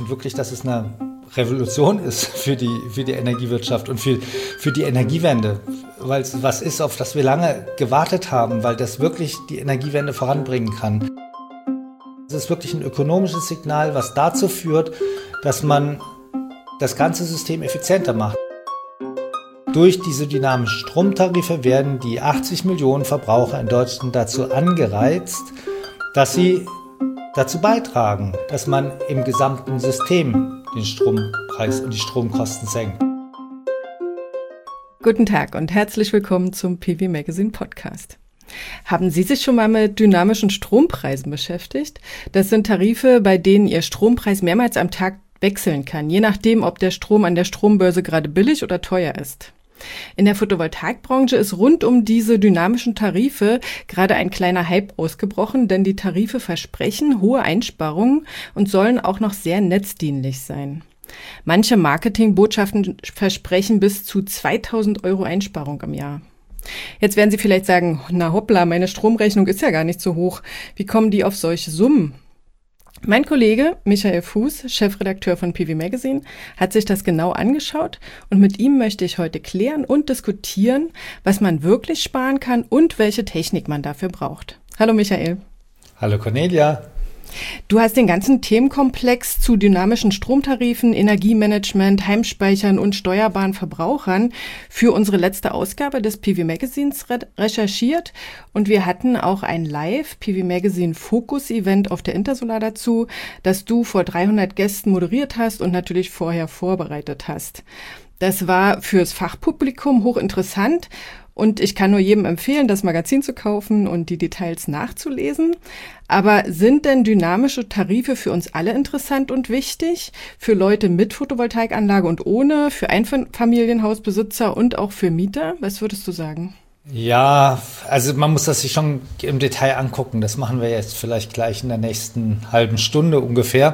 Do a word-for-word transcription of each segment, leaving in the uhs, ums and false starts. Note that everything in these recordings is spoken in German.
finde wirklich, dass es eine Revolution ist für die, für die Energiewirtschaft und für, für die Energiewende. Weil es was ist, auf das wir lange gewartet haben, weil das wirklich die Energiewende voranbringen kann. Es ist wirklich ein ökonomisches Signal, was dazu führt, dass man das ganze System effizienter macht. Durch diese dynamischen Stromtarife werden die achtzig Millionen Verbraucher in Deutschland dazu angereizt, dass sie dazu beitragen, dass man im gesamten System den Strompreis und die Stromkosten senkt. Guten Tag und herzlich willkommen zum P V Magazine Podcast. Haben Sie sich schon mal mit dynamischen Strompreisen beschäftigt? Das sind Tarife, bei denen Ihr Strompreis mehrmals am Tag wechseln kann, je nachdem, ob der Strom an der Strombörse gerade billig oder teuer ist. In der Photovoltaikbranche ist rund um diese dynamischen Tarife gerade ein kleiner Hype ausgebrochen, denn die Tarife versprechen hohe Einsparungen und sollen auch noch sehr netzdienlich sein. Manche Marketingbotschaften versprechen bis zu zweitausend Euro Einsparung im Jahr. Jetzt werden Sie vielleicht sagen, na hoppla, meine Stromrechnung ist ja gar nicht so hoch. Wie kommen die auf solche Summen? Mein Kollege Michael Fuß, Chefredakteur von P V Magazine, hat sich das genau angeschaut und mit ihm möchte ich heute klären und diskutieren, was man wirklich sparen kann und welche Technik man dafür braucht. Hallo Michael. Hallo Cornelia. Du hast den ganzen Themenkomplex zu dynamischen Stromtarifen, Energiemanagement, Heimspeichern und steuerbaren Verbrauchern für unsere letzte Ausgabe des P V Magazins re- recherchiert und wir hatten auch ein Live-P V Magazine Fokus-Event auf der Intersolar dazu, das du vor dreihundert Gästen moderiert hast und natürlich vorher vorbereitet hast. Das war fürs Fachpublikum hochinteressant. Und ich kann nur jedem empfehlen, das Magazin zu kaufen und die Details nachzulesen. Aber sind denn dynamische Tarife für uns alle interessant und wichtig? Für Leute mit Photovoltaikanlage und ohne, für Einfamilienhausbesitzer und auch für Mieter? Was würdest du sagen? Ja, also man muss das sich schon im Detail angucken. Das machen wir jetzt vielleicht gleich in der nächsten halben Stunde ungefähr.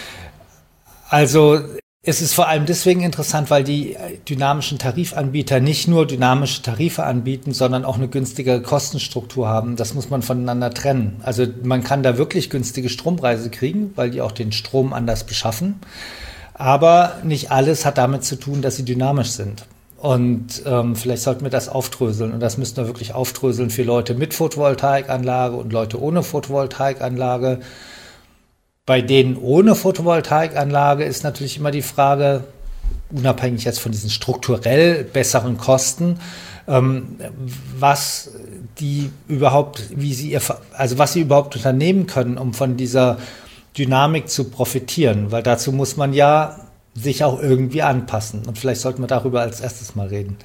Also es ist vor allem deswegen interessant, weil die dynamischen Tarifanbieter nicht nur dynamische Tarife anbieten, sondern auch eine günstigere Kostenstruktur haben. Das muss man voneinander trennen. Also man kann da wirklich günstige Strompreise kriegen, weil die auch den Strom anders beschaffen. Aber nicht alles hat damit zu tun, dass sie dynamisch sind. Und ähm, vielleicht sollten wir das aufdröseln. Und das müssen wir wirklich aufdröseln für Leute mit Photovoltaikanlage und Leute ohne Photovoltaikanlage. Bei denen ohne Photovoltaikanlage ist natürlich immer die Frage, unabhängig jetzt von diesen strukturell besseren Kosten, ähm, was die überhaupt, wie sie ihr, also was sie überhaupt unternehmen können, um von dieser Dynamik zu profitieren, weil dazu muss man ja sich auch irgendwie anpassen. Und vielleicht sollten wir darüber als erstes mal reden.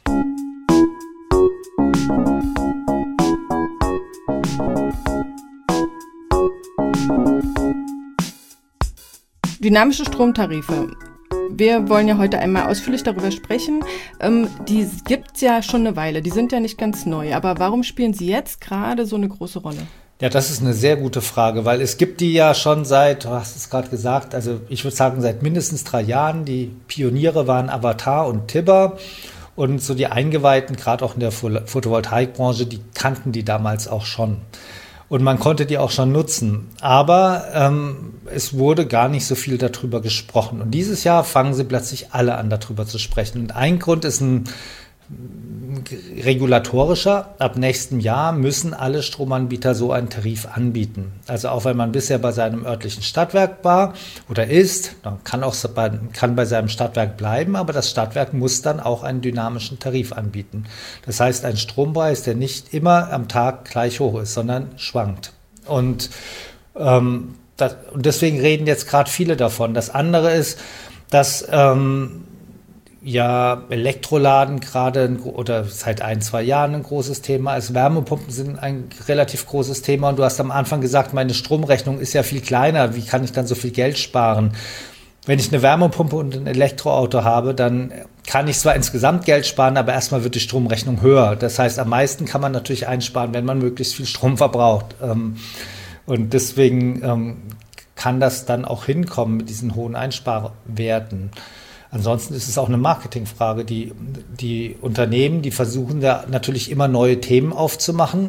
Dynamische Stromtarife. Wir wollen ja heute einmal ausführlich darüber sprechen. Ähm, die gibt's ja schon eine Weile, die sind ja nicht ganz neu. Aber warum spielen sie jetzt gerade so eine große Rolle? Ja, das ist eine sehr gute Frage, weil es gibt die ja schon seit, du hast es gerade gesagt, also ich würde sagen seit mindestens drei Jahren. Die Pioniere waren Avatar und Tibber und so die Eingeweihten, gerade auch in der Photovoltaikbranche, die kannten die damals auch schon. Und man konnte die auch schon nutzen. Aber ähm, es wurde gar nicht so viel darüber gesprochen. Und dieses Jahr fangen sie plötzlich alle an, darüber zu sprechen. Und ein Grund ist ein regulatorischer. Ab nächstem Jahr müssen alle Stromanbieter so einen Tarif anbieten. Also auch wenn man bisher bei seinem örtlichen Stadtwerk war oder ist, dann kann auch bei, kann bei seinem Stadtwerk bleiben, aber das Stadtwerk muss dann auch einen dynamischen Tarif anbieten. Das heißt, ein Strompreis, der nicht immer am Tag gleich hoch ist, sondern schwankt. Und, ähm, das, und deswegen reden jetzt gerade viele davon. Das andere ist, dass ähm, ja, Elektroladen gerade oder seit ein, zwei Jahren ein großes Thema ist. Wärmepumpen sind ein relativ großes Thema. Und du hast am Anfang gesagt, meine Stromrechnung ist ja viel kleiner. Wie kann ich dann so viel Geld sparen? Wenn ich eine Wärmepumpe und ein Elektroauto habe, dann kann ich zwar insgesamt Geld sparen, aber erstmal wird die Stromrechnung höher. Das heißt, am meisten kann man natürlich einsparen, wenn man möglichst viel Strom verbraucht. Und deswegen kann das dann auch hinkommen mit diesen hohen Einsparwerten. Ansonsten ist es auch eine Marketingfrage. Die, die Unternehmen, die versuchen da natürlich immer neue Themen aufzumachen.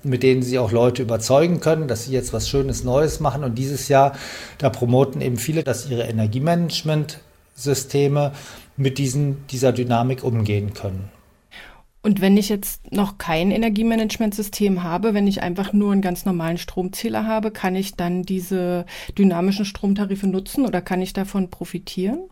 mit denen sie auch Leute überzeugen können, dass sie jetzt was Schönes Neues machen. Und dieses Jahr, da promoten eben viele, dass ihre Energiemanagementsysteme mit diesen, dieser Dynamik umgehen können. Und wenn ich jetzt noch kein Energiemanagementsystem habe, wenn ich einfach nur einen ganz normalen Stromzähler habe, kann ich dann diese dynamischen Stromtarife nutzen oder kann ich davon profitieren?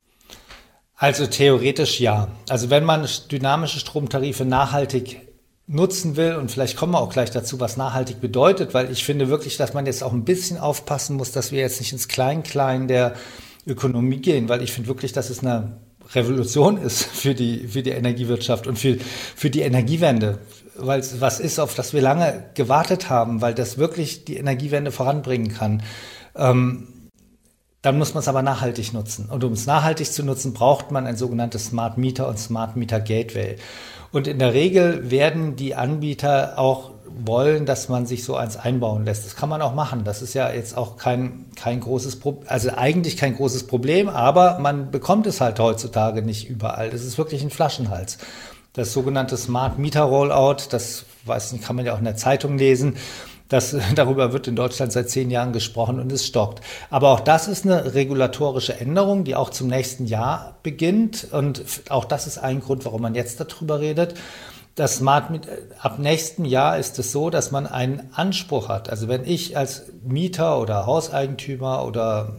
Also theoretisch ja. Also wenn man dynamische Stromtarife nachhaltig nutzen will, und vielleicht kommen wir auch gleich dazu, was nachhaltig bedeutet, weil ich finde wirklich, dass man jetzt auch ein bisschen aufpassen muss, dass wir jetzt nicht ins Klein-Klein der Ökonomie gehen, weil ich finde wirklich, dass es eine Revolution ist für die, für die Energiewirtschaft und für, für die Energiewende, weil es was ist, auf das wir lange gewartet haben, weil das wirklich die Energiewende voranbringen kann. Ähm, dann muss man es aber nachhaltig nutzen. Und um es nachhaltig zu nutzen, braucht man ein sogenanntes Smart Meter und Smart Meter Gateway. Und in der Regel werden die Anbieter auch wollen, dass man sich so eins einbauen lässt. Das kann man auch machen. Das ist ja jetzt auch kein, kein großes Problem, also eigentlich kein großes Problem, aber man bekommt es halt heutzutage nicht überall. Das ist wirklich ein Flaschenhals. Das sogenannte Smart Meter Rollout, das weiß nicht, kann man ja auch in der Zeitung lesen. Das, darüber wird in Deutschland seit zehn Jahren gesprochen und es stockt. Aber auch das ist eine regulatorische Änderung, die auch zum nächsten Jahr beginnt. Und auch das ist ein Grund, warum man jetzt darüber redet. Das Smart Meter, ab nächsten Jahr ist es so, dass man einen Anspruch hat. Also wenn ich als Mieter oder Hauseigentümer oder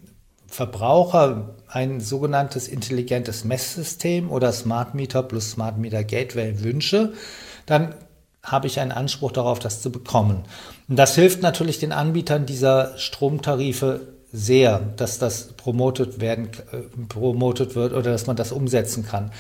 Verbraucher ein sogenanntes intelligentes Messsystem oder Smart Meter plus Smart Meter Gateway wünsche, dann habe ich einen Anspruch darauf, das zu bekommen. Und das hilft natürlich den Anbietern dieser Stromtarife sehr, dass das promotet werden, äh, promotet wird oder dass man das umsetzen kann.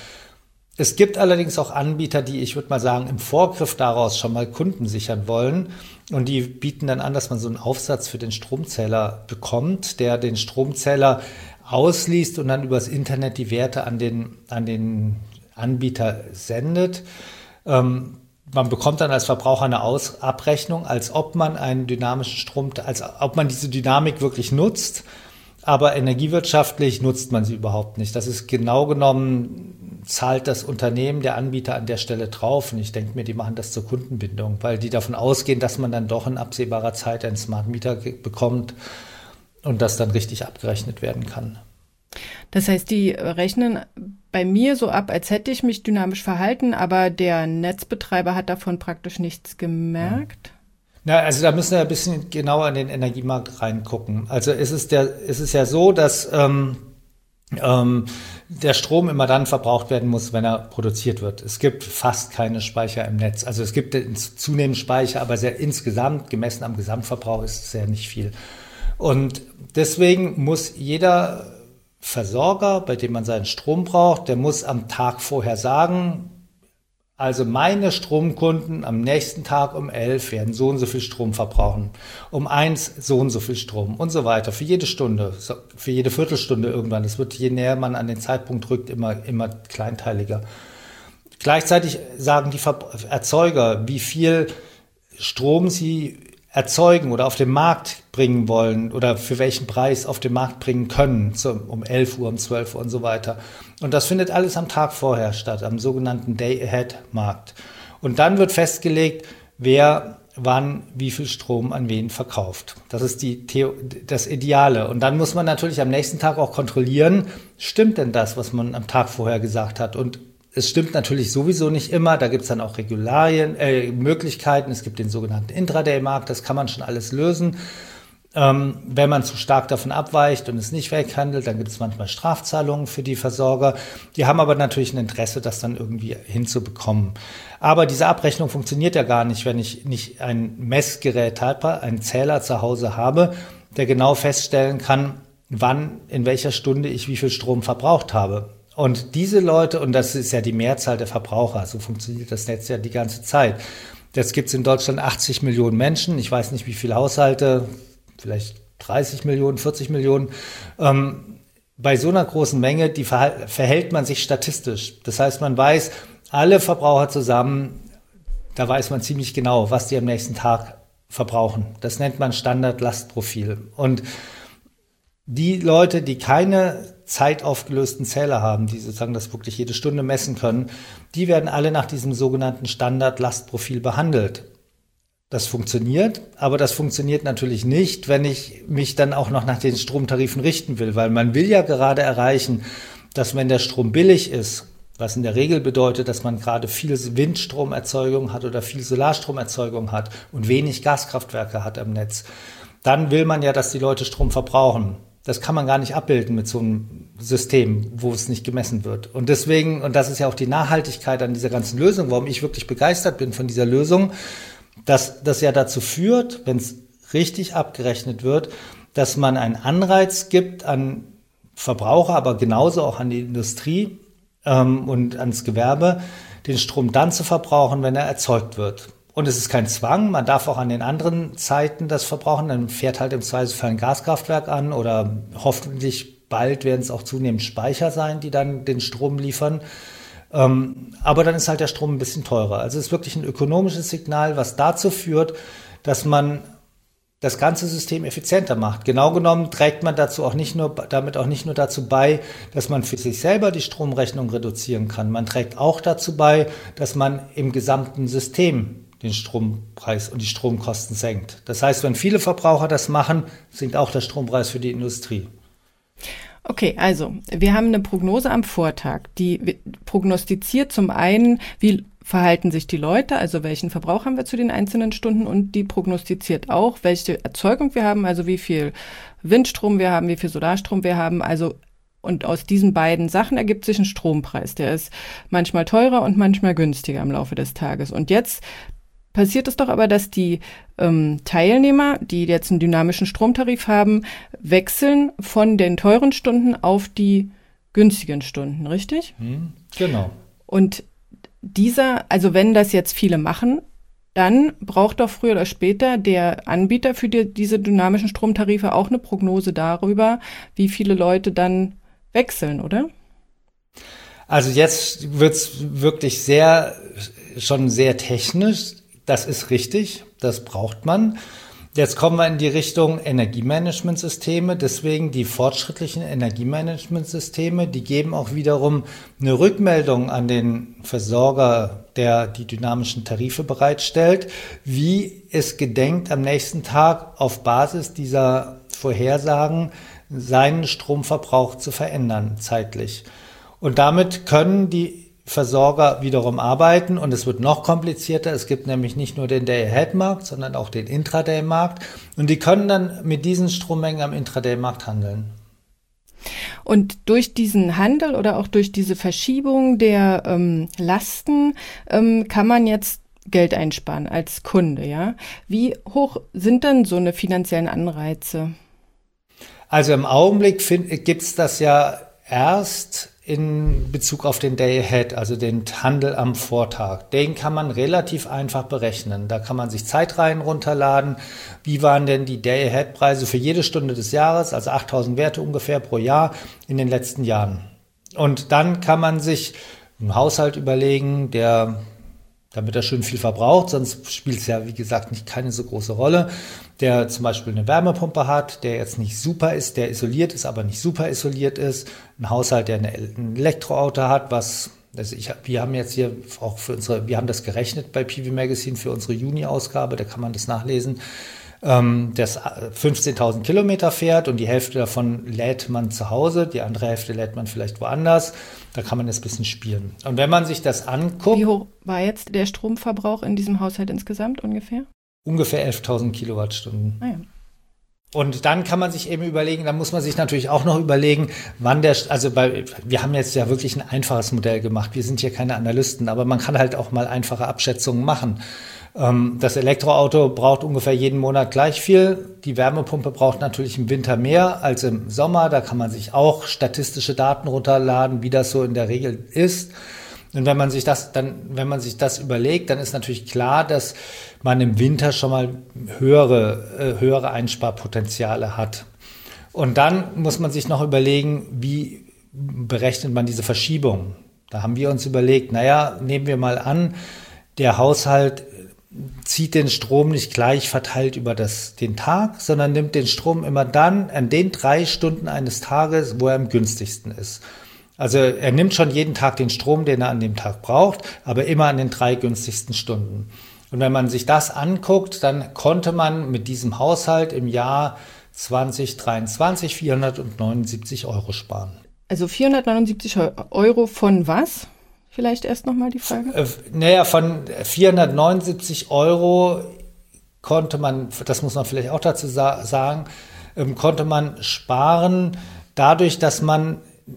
Es gibt allerdings auch Anbieter, die, ich würde mal sagen, im Vorgriff daraus schon mal Kunden sichern wollen. Und die bieten dann an, dass man so einen Aufsatz für den Stromzähler bekommt, der den Stromzähler ausliest und dann übers Internet die Werte an den, an den Anbieter sendet. Ähm, man bekommt dann als Verbraucher eine Aus- Abrechnung, als ob man einen dynamischen Strom, als ob man diese Dynamik wirklich nutzt. Aber energiewirtschaftlich nutzt man sie überhaupt nicht. Das ist genau genommen, zahlt das Unternehmen, der Anbieter an der Stelle drauf. Und ich denke mir, die machen das zur Kundenbindung, weil die davon ausgehen, dass man dann doch in absehbarer Zeit einen Smart Meter bekommt und das dann richtig abgerechnet werden kann. Das heißt, die rechnen bei mir so ab, als hätte ich mich dynamisch verhalten, aber der Netzbetreiber hat davon praktisch nichts gemerkt. Ja. Na, also da müssen wir ein bisschen genauer in den Energiemarkt reingucken. Also es ist, der, es ist ja so, dass ähm, ähm, der Strom immer dann verbraucht werden muss, wenn er produziert wird. Es gibt fast keine Speicher im Netz. Also es gibt zunehmend Speicher, aber sehr insgesamt, gemessen am Gesamtverbrauch, ist es sehr nicht viel. Und deswegen muss jeder Versorger, bei dem man seinen Strom braucht, der muss am Tag vorher sagen, also meine Stromkunden am nächsten Tag um elf werden so und so viel Strom verbrauchen, um eins so und so viel Strom und so weiter, für jede Stunde, für jede Viertelstunde irgendwann. Das wird, je näher man an den Zeitpunkt rückt, immer, immer kleinteiliger. Gleichzeitig sagen die Erzeuger, wie viel Strom sie erzeugen oder auf den Markt bringen wollen oder für welchen Preis auf den Markt bringen können, zum, um elf Uhr, um zwölf Uhr und so weiter. Und das findet alles am Tag vorher statt, am sogenannten Day-Ahead-Markt. Und dann wird festgelegt, wer wann wie viel Strom an wen verkauft. Das ist die Theo- das Ideale. Und dann muss man natürlich am nächsten Tag auch kontrollieren, stimmt denn das, was man am Tag vorher gesagt hat? Und es stimmt natürlich sowieso nicht immer, da gibt es dann auch Regularien, äh, Möglichkeiten, es gibt den sogenannten Intraday-Markt, das kann man schon alles lösen. Ähm, wenn man zu stark davon abweicht und es nicht weghandelt, dann gibt es manchmal Strafzahlungen für die Versorger. Die haben aber natürlich ein Interesse, das dann irgendwie hinzubekommen. Aber diese Abrechnung funktioniert ja gar nicht, wenn ich nicht ein Messgerät habe, einen Zähler zu Hause habe, der genau feststellen kann, wann, in welcher Stunde ich wie viel Strom verbraucht habe. Und diese Leute, und das ist ja die Mehrzahl der Verbraucher, so funktioniert das Netz ja die ganze Zeit. Jetzt gibt es in Deutschland achtzig Millionen Menschen, ich weiß nicht wie viele Haushalte, vielleicht dreißig Millionen, vierzig Millionen. Ähm, bei so einer großen Menge, die verhält, verhält man sich statistisch. Das heißt, man weiß, alle Verbraucher zusammen, da weiß man ziemlich genau, was die am nächsten Tag verbrauchen. Das nennt man Standardlastprofil. Und die Leute, die keine zeitaufgelösten Zähler haben, die sozusagen das wirklich jede Stunde messen können, die werden alle nach diesem sogenannten Standardlastprofil behandelt. Das funktioniert, aber das funktioniert natürlich nicht, wenn ich mich dann auch noch nach den Stromtarifen richten will, weil man will ja gerade erreichen, dass wenn der Strom billig ist, was in der Regel bedeutet, dass man gerade viel Windstromerzeugung hat oder viel Solarstromerzeugung hat und wenig Gaskraftwerke hat am Netz, dann will man ja, dass die Leute Strom verbrauchen. Das kann man gar nicht abbilden mit so einem System, wo es nicht gemessen wird. Und deswegen, und das ist ja auch die Nachhaltigkeit an dieser ganzen Lösung, warum ich wirklich begeistert bin von dieser Lösung, dass das ja dazu führt, wenn es richtig abgerechnet wird, dass man einen Anreiz gibt an Verbraucher, aber genauso auch an die Industrie ähm, und ans Gewerbe, den Strom dann zu verbrauchen, wenn er erzeugt wird. Und es ist kein Zwang, man darf auch an den anderen Zeiten das verbrauchen, dann fährt halt im Zweifelsfall ein Gaskraftwerk an oder hoffentlich bald werden es auch zunehmend Speicher sein, die dann den Strom liefern. Ähm, aber dann ist halt der Strom ein bisschen teurer. Also es ist wirklich ein ökonomisches Signal, was dazu führt, dass man das ganze System effizienter macht. Genau genommen trägt man dazu auch nicht nur, damit auch nicht nur dazu bei, dass man für sich selber die Stromrechnung reduzieren kann. Man trägt auch dazu bei, dass man im gesamten System den Strompreis und die Stromkosten senkt. Das heißt, wenn viele Verbraucher das machen, sinkt auch der Strompreis für die Industrie. Okay, also wir haben eine Prognose am Vortag, die prognostiziert zum einen, wie verhalten sich die Leute, also welchen Verbrauch haben wir zu den einzelnen Stunden, und die prognostiziert auch, welche Erzeugung wir haben, also wie viel Windstrom wir haben, wie viel Solarstrom wir haben, also und aus diesen beiden Sachen ergibt sich ein Strompreis, der ist manchmal teurer und manchmal günstiger im Laufe des Tages. Und jetzt passiert es doch aber, dass die ähm, Teilnehmer, die jetzt einen dynamischen Stromtarif haben, wechseln von den teuren Stunden auf die günstigen Stunden, richtig? Hm, genau. Und dieser, also wenn das jetzt viele machen, dann braucht doch früher oder später der Anbieter für die, diese dynamischen Stromtarife auch eine Prognose darüber, wie viele Leute dann wechseln, oder? Also jetzt wird's wirklich sehr, schon sehr technisch. Das ist richtig, das braucht man. Jetzt kommen wir in die Richtung Energiemanagementsysteme. Deswegen die fortschrittlichen Energiemanagementsysteme, die geben auch wiederum eine Rückmeldung an den Versorger, der die dynamischen Tarife bereitstellt, wie es gedenkt, am nächsten Tag auf Basis dieser Vorhersagen seinen Stromverbrauch zu verändern, zeitlich. Und damit können die Versorger wiederum arbeiten, und es wird noch komplizierter. Es gibt nämlich nicht nur den Day-Ahead-Markt, sondern auch den Intraday-Markt, und die können dann mit diesen Strommengen am Intraday-Markt handeln. Und durch diesen Handel oder auch durch diese Verschiebung der ähm, Lasten ähm, kann man jetzt Geld einsparen als Kunde, ja? Wie hoch sind denn so eine finanziellen Anreize? Also im Augenblick gibt es das ja erst in Bezug auf den Day Ahead, also den Handel am Vortag. Den kann man relativ einfach berechnen. Da kann man sich Zeitreihen runterladen. Wie waren denn die Day Ahead Preise für jede Stunde des Jahres, also achttausend Werte ungefähr pro Jahr in den letzten Jahren? Und dann kann man sich einen Haushalt überlegen, der, damit er schön viel verbraucht, sonst spielt es ja, wie gesagt, nicht keine so große Rolle, der zum Beispiel eine Wärmepumpe hat, der jetzt nicht super ist, der isoliert ist, aber nicht super isoliert ist. Ein Haushalt, der eine, ein Elektroauto hat, was, also ich, wir haben jetzt hier auch für unsere, wir haben das gerechnet bei P V Magazine für unsere Juni-Ausgabe, da kann man das nachlesen, ähm, das fünfzehntausend Kilometer fährt und die Hälfte davon lädt man zu Hause, die andere Hälfte lädt man vielleicht woanders. Da kann man das ein bisschen spielen. Und wenn man sich das anguckt. Wie hoch war jetzt der Stromverbrauch in diesem Haushalt insgesamt ungefähr? Ungefähr elftausend Kilowattstunden. Ah ja. Und dann kann man sich eben überlegen, dann muss man sich natürlich auch noch überlegen, wann der, also bei, wir haben jetzt ja wirklich ein einfaches Modell gemacht. Wir sind hier keine Analysten, aber man kann halt auch mal einfache Abschätzungen machen. Das Elektroauto braucht ungefähr jeden Monat gleich viel. Die Wärmepumpe braucht natürlich im Winter mehr als im Sommer. Da kann man sich auch statistische Daten runterladen, wie das so in der Regel ist. Und wenn man sich das dann, wenn man sich das überlegt, dann ist natürlich klar, dass man im Winter schon mal höhere, äh, höhere Einsparpotenziale hat. Und dann muss man sich noch überlegen, wie berechnet man diese Verschiebung? Da haben wir uns überlegt, naja, nehmen wir mal an, der Haushalt zieht den Strom nicht gleich verteilt über das, den Tag, sondern nimmt den Strom immer dann an den drei Stunden eines Tages, wo er am günstigsten ist. Also er nimmt schon jeden Tag den Strom, den er an dem Tag braucht, aber immer an den drei günstigsten Stunden. Und wenn man sich das anguckt, dann konnte man mit diesem Haushalt im Jahr zwanzig dreiundzwanzig vierhundertneunundsiebzig Euro sparen. Also vierhundertneunundsiebzig Euro von was? Vielleicht erst nochmal die Frage. Äh, naja, von vierhundertneunundsiebzig Euro konnte man, das muss man vielleicht auch dazu sa- sagen, ähm, konnte man sparen dadurch, dass man,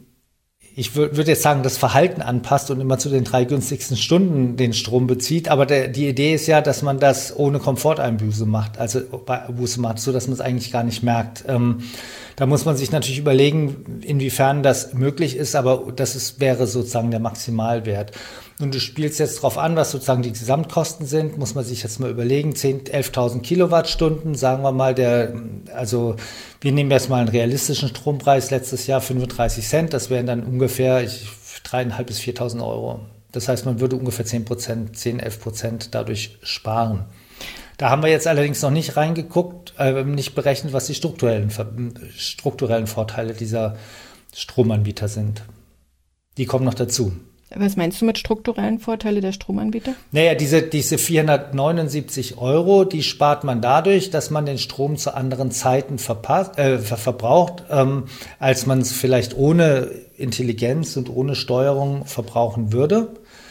ich würde würd jetzt sagen, das Verhalten anpasst und immer zu den drei günstigsten Stunden den Strom bezieht. Aber der, die Idee ist ja, dass man das ohne Komforteinbuße macht, also Buße macht, so dass man es eigentlich gar nicht merkt. Ähm, da muss man sich natürlich überlegen, inwiefern das möglich ist, aber das ist, wäre sozusagen der Maximalwert. Und du spielst jetzt drauf an, was sozusagen die Gesamtkosten sind, muss man sich jetzt mal überlegen, zehntausend, elftausend Kilowattstunden, sagen wir mal, der, also wir nehmen jetzt mal einen realistischen Strompreis, letztes Jahr fünfunddreißig Cent, das wären dann ungefähr dreieinhalb bis viertausend Euro. Das heißt, man würde ungefähr zehn Prozent, zehn, elf Prozent dadurch sparen. Da haben wir jetzt allerdings noch nicht reingeguckt, äh, nicht berechnet, was die strukturellen, strukturellen Vorteile dieser Stromanbieter sind. Die kommen noch dazu. Was meinst du mit strukturellen Vorteile der Stromanbieter? Naja, diese, diese vierhundertneunundsiebzig Euro, die spart man dadurch, dass man den Strom zu anderen Zeiten verpasst, äh, ver- verbraucht, ähm, als man es vielleicht ohne Intelligenz und ohne Steuerung verbrauchen würde.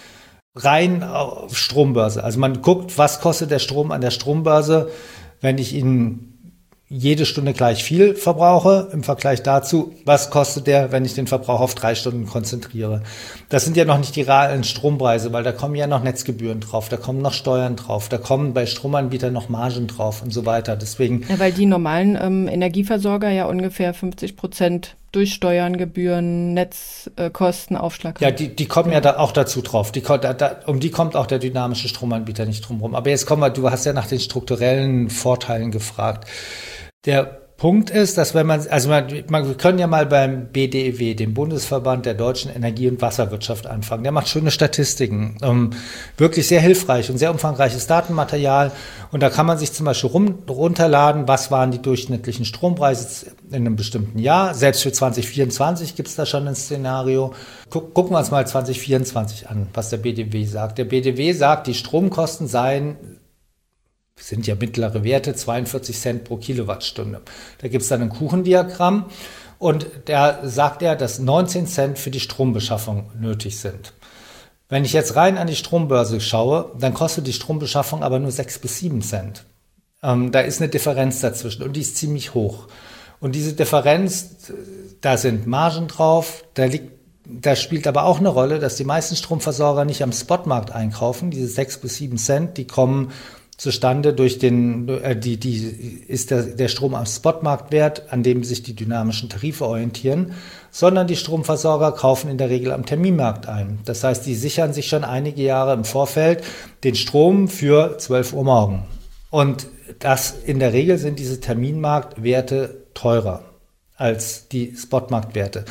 Rein auf Strombörse. Also man guckt, was kostet der Strom an der Strombörse, wenn ich ihn jede Stunde gleich viel verbrauche, im Vergleich dazu, was kostet der, wenn ich den Verbrauch auf drei Stunden konzentriere. Das sind ja noch nicht die realen Strompreise, weil da kommen ja noch Netzgebühren drauf, da kommen noch Steuern drauf, da kommen bei Stromanbietern noch Margen drauf und so weiter. Deswegen. Ja, weil die normalen ähm, Energieversorger ja ungefähr fünfzig Prozent durch Steuern, Gebühren, Netzkosten, äh, Aufschlag haben. Ja, die, die kommen ja da auch dazu drauf. Die, da, da, um die kommt auch der dynamische Stromanbieter nicht drum rum. Aber jetzt kommen wir, du hast ja nach den strukturellen Vorteilen gefragt. Der Punkt ist, dass wenn man, also man, man, wir können ja mal beim B D E W, dem Bundesverband der deutschen Energie- und Wasserwirtschaft, anfangen. Der macht schöne Statistiken, ähm, wirklich sehr hilfreich und sehr umfangreiches Datenmaterial. Und da kann man sich zum Beispiel rum, runterladen, was waren die durchschnittlichen Strompreise in einem bestimmten Jahr. Selbst für zwanzig vierundzwanzig gibt es da schon ein Szenario. Guck, gucken wir uns mal zwanzig vierundzwanzig an, was der B D E W sagt. Der B D E W sagt, die Stromkosten seien, sind ja mittlere Werte, zweiundvierzig Cent pro Kilowattstunde. Da gibt es dann ein Kuchendiagramm und da sagt er, dass neunzehn Cent für die Strombeschaffung nötig sind. Wenn ich jetzt rein an die Strombörse schaue, dann kostet die Strombeschaffung aber nur sechs bis sieben Cent. Ähm, da ist eine Differenz dazwischen und die ist ziemlich hoch. Und diese Differenz, da sind Margen drauf, da liegt Da spielt aber auch eine Rolle, dass die meisten Stromversorger nicht am Spotmarkt einkaufen. Diese sechs bis sieben Cent, die kommen zustande durch den, äh, die, die ist der, der Strom am Spotmarktwert, an dem sich die dynamischen Tarife orientieren, sondern die Stromversorger kaufen in der Regel am Terminmarkt ein. Das heißt, die sichern sich schon einige Jahre im Vorfeld den Strom für zwölf Uhr morgen. Und das in der Regel sind diese Terminmarktwerte teurer als die Spotmarktwerte.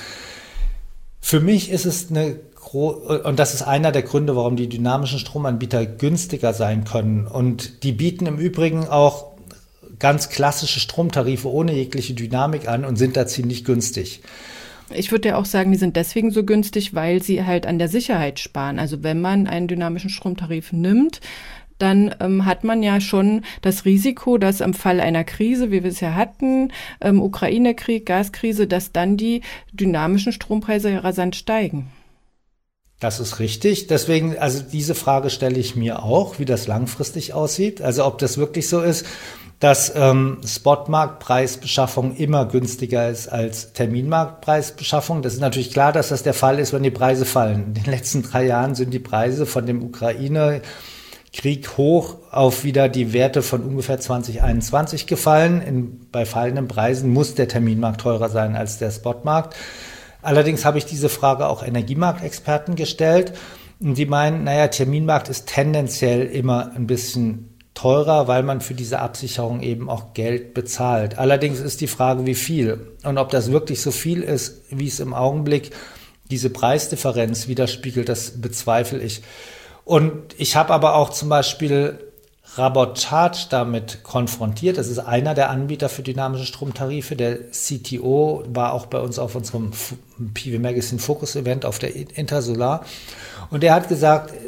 Für mich ist es eine Und das ist einer der Gründe, warum die dynamischen Stromanbieter günstiger sein können. Und die bieten im Übrigen auch ganz klassische Stromtarife ohne jegliche Dynamik an und sind da ziemlich günstig. Ich würde ja auch sagen, die sind deswegen so günstig, weil sie halt an der Sicherheit sparen. Also wenn man einen dynamischen Stromtarif nimmt, dann ähm, hat man ja schon das Risiko, dass im Fall einer Krise, wie wir es ja hatten, ähm, Ukraine-Krieg, Gaskrise, dass dann die dynamischen Strompreise rasant steigen. Das ist richtig. Deswegen, also diese Frage stelle ich mir auch, wie das langfristig aussieht. Also ob das wirklich so ist, dass ähm, Spotmarktpreisbeschaffung immer günstiger ist als Terminmarktpreisbeschaffung. Das ist natürlich klar, dass das der Fall ist, wenn die Preise fallen. In den letzten drei Jahren sind die Preise von dem Ukraine-Krieg hoch auf wieder die Werte von ungefähr zwanzig einundzwanzig gefallen. In, bei fallenden Preisen muss der Terminmarkt teurer sein als der Spotmarkt. Allerdings habe ich diese Frage auch Energiemarktexperten gestellt und die meinen, naja, Terminmarkt ist tendenziell immer ein bisschen teurer, weil man für diese Absicherung eben auch Geld bezahlt. Allerdings ist die Frage, wie viel und ob das wirklich so viel ist, wie es im Augenblick diese Preisdifferenz widerspiegelt, das bezweifle ich. Und ich habe aber auch zum Beispiel Rabot-Charge damit konfrontiert. Das ist einer der Anbieter für dynamische Stromtarife. Der C T O war auch bei uns auf unserem P V Magazine Focus Event auf der Intersolar. Und der hat gesagt,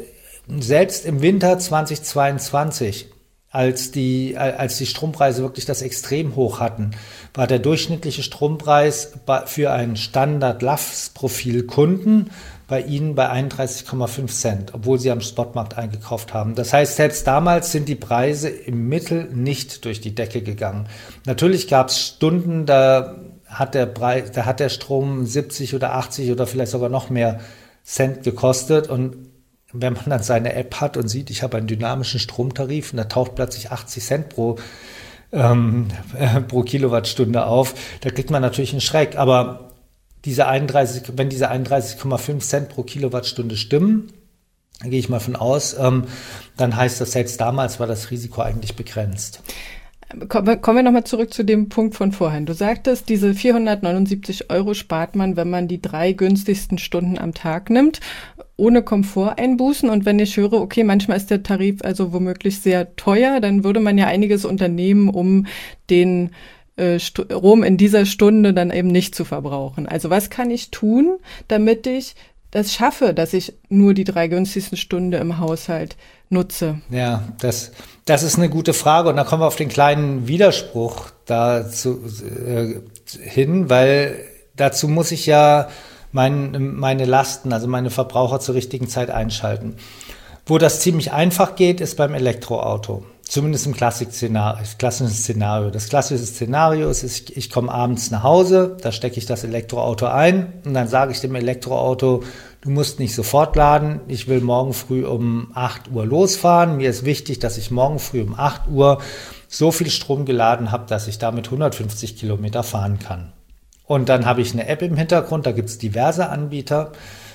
selbst im Winter zweitausendzweiundzwanzig, als die, als die Strompreise wirklich das extrem hoch hatten, war der durchschnittliche Strompreis für einen Standard-L A F-Profil-Kunden bei Ihnen bei einunddreißig Komma fünf Cent, obwohl Sie am Spotmarkt eingekauft haben. Das heißt, selbst damals sind die Preise im Mittel nicht durch die Decke gegangen. Natürlich gab es Stunden, da hat der Preis, da hat der Strom siebzig oder achtzig oder vielleicht sogar noch mehr Cent gekostet. Und wenn man dann seine App hat und sieht, ich habe einen dynamischen Stromtarif und da taucht plötzlich achtzig Cent pro, ähm, äh, pro Kilowattstunde auf, da kriegt man natürlich einen Schreck. Aber diese einunddreißig, wenn diese einunddreißig Komma fünf Cent pro Kilowattstunde stimmen, da gehe ich mal von aus, ähm, dann heißt das, selbst damals war das Risiko eigentlich begrenzt. Kommen wir nochmal zurück zu dem Punkt von vorhin. Du sagtest, diese vierhundertneunundsiebzig Euro spart man, wenn man die drei günstigsten Stunden am Tag nimmt, ohne Komforteinbußen. Und wenn ich höre, okay, manchmal ist der Tarif also womöglich sehr teuer, dann würde man ja einiges unternehmen, um den äh, Strom in dieser Stunde dann eben nicht zu verbrauchen. Also was kann ich tun, damit ich das schaffe, dass ich nur die drei günstigsten Stunden im Haushalt nutze? Ja, das, das ist eine gute Frage. Und da kommen wir auf den kleinen Widerspruch dazu äh, hin, weil dazu muss ich ja mein, meine Lasten, also meine Verbraucher zur richtigen Zeit einschalten. Wo das ziemlich einfach geht, ist beim Elektroauto. Zumindest im Klassik-Szenario, klassischen Szenario. Das klassische Szenario ist, ich, ich komme abends nach Hause, da stecke ich das Elektroauto ein und dann sage ich dem Elektroauto, du musst nicht sofort laden, ich will morgen früh um acht Uhr losfahren. Mir ist wichtig, dass ich morgen früh um acht Uhr so viel Strom geladen habe, dass ich damit hundertfünfzig Kilometer fahren kann. Und dann habe ich eine App im Hintergrund, da gibt es diverse Anbieter.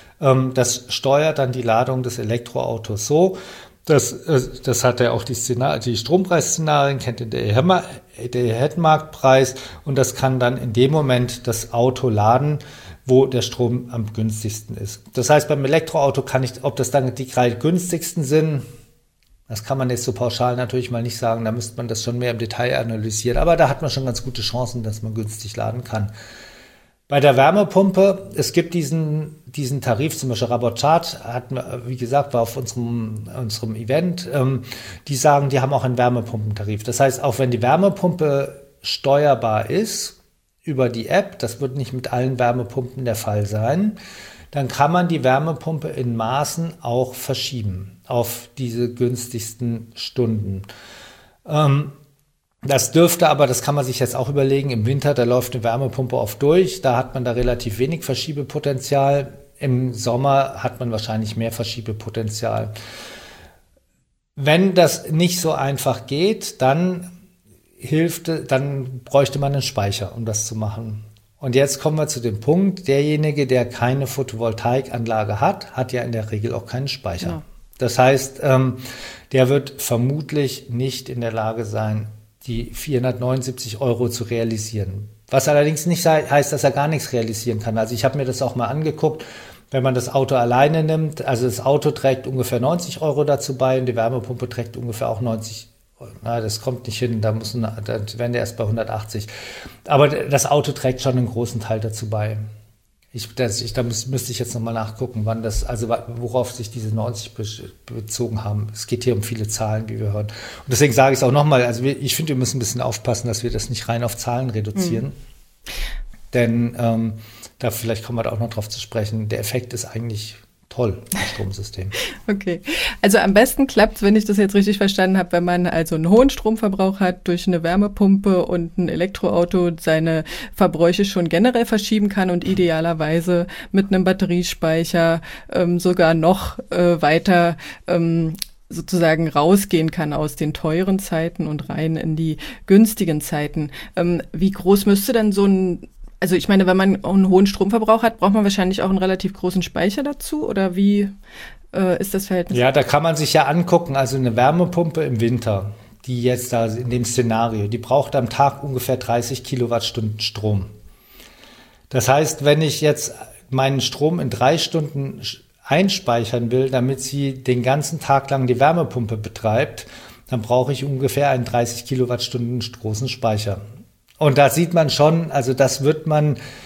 Das steuert dann die Ladung des Elektroautos so. Das, das hat ja auch die, Szenar- die Strompreisszenarien, kennt ihr den Day-Ahead-Marktpreis und das kann dann in dem Moment das Auto laden, wo der Strom am günstigsten ist. Das heißt, beim Elektroauto kann ich, ob das dann die drei günstigsten sind, das kann man jetzt so pauschal natürlich mal nicht sagen, da müsste man das schon mehr im Detail analysieren, aber da hat man schon ganz gute Chancen, dass man günstig laden kann. Bei der Wärmepumpe, es gibt diesen, diesen Tarif, zum Beispiel Rabotschat, hatten wir, wie gesagt, war auf unserem, unserem Event, ähm, die sagen, die haben auch einen Wärmepumpentarif. Das heißt, auch wenn die Wärmepumpe steuerbar ist über die App, das wird nicht mit allen Wärmepumpen der Fall sein, dann kann man die Wärmepumpe in Maßen auch verschieben auf diese günstigsten Stunden. Ähm, Das dürfte aber, das kann man sich jetzt auch überlegen, im Winter, da läuft eine Wärmepumpe oft durch, da hat man da relativ wenig Verschiebepotenzial. Im Sommer hat man wahrscheinlich mehr Verschiebepotenzial. Wenn das nicht so einfach geht, dann hilft, dann bräuchte man einen Speicher, um das zu machen. Und jetzt kommen wir zu dem Punkt, derjenige, der keine Photovoltaikanlage hat, hat ja in der Regel auch keinen Speicher. Ja. Das heißt, ähm, der wird vermutlich nicht in der Lage sein, die vierhundertneunundsiebzig Euro zu realisieren. Was allerdings nicht heißt, dass er gar nichts realisieren kann. Also ich habe mir das auch mal angeguckt, wenn man das Auto alleine nimmt, also das Auto trägt ungefähr neunzig Euro dazu bei und die Wärmepumpe trägt ungefähr auch neunzig Euro. Na, das kommt nicht hin, da müssen, dann wären wir erst bei hundertachtzig. Aber das Auto trägt schon einen großen Teil dazu bei. Ich, das, ich, da müß, müsste ich jetzt nochmal nachgucken, wann das, also worauf sich diese neunzig bezogen haben. Es geht hier um viele Zahlen, wie wir hören. Und deswegen sage ich es auch nochmal, also wir, ich finde, wir müssen ein bisschen aufpassen, dass wir das nicht rein auf Zahlen reduzieren. Mhm. Denn ähm, da vielleicht kommen wir da auch noch drauf zu sprechen, der Effekt ist eigentlich toll im Stromsystem. Okay, also am besten klappt es, wenn ich das jetzt richtig verstanden habe, wenn man also einen hohen Stromverbrauch hat, durch eine Wärmepumpe und ein Elektroauto seine Verbräuche schon generell verschieben kann und idealerweise mit einem Batteriespeicher ähm, sogar noch äh, weiter ähm, sozusagen rausgehen kann aus den teuren Zeiten und rein in die günstigen Zeiten. Ähm, wie groß müsste dann so ein Also ich meine, wenn man einen hohen Stromverbrauch hat, braucht man wahrscheinlich auch einen relativ großen Speicher dazu, oder wie äh, ist das Verhältnis? Ja, da kann man sich ja angucken, also eine Wärmepumpe im Winter, die jetzt da in dem Szenario, die braucht am Tag ungefähr dreißig Kilowattstunden Strom. Das heißt, wenn ich jetzt meinen Strom in drei Stunden einspeichern will, damit sie den ganzen Tag lang die Wärmepumpe betreibt, dann brauche ich ungefähr einen dreißig Kilowattstunden großen Speicher. Und da sieht man schon, also das wird man